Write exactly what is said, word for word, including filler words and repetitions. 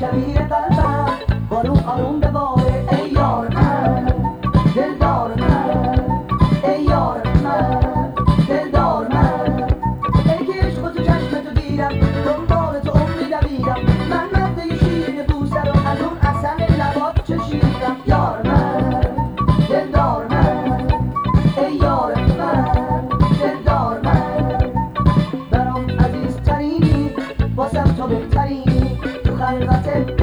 دبیر قلبم بارون آروم بباره ای یار من دلدار من ای یار من دلدار من ای که عشق و تو چشم تو دیدم دنبال تو عمری دویدم من مده شیرین بوسه رو از اون عسل لبات چشیدم یار من دلدار من ای یار من دلدار من برام عزیزترینی واسم تو بهترینی تو خلقت